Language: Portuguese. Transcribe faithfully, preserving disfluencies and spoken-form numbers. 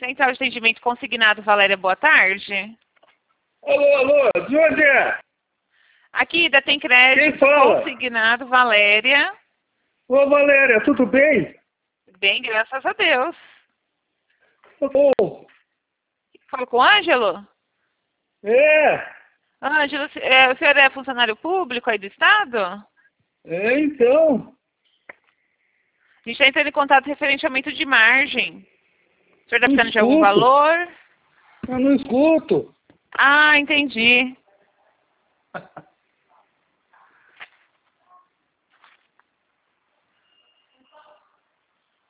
Central de Atendimento Consignado, Valéria, boa tarde. Alô, alô, de onde é? Aqui da Tem Crédito Quem fala? Consignado, Valéria. Ô, Valéria, tudo bem? Bem, graças a Deus. Ô, Falou com o Ângelo? é, Ângelo, é, o senhor é funcionário público aí do Estado? é então. A gente está entrando em contato referente ao aumento de margem. O senhor está Não precisando de algum escuto. valor? Eu não escuto. Ah, entendi.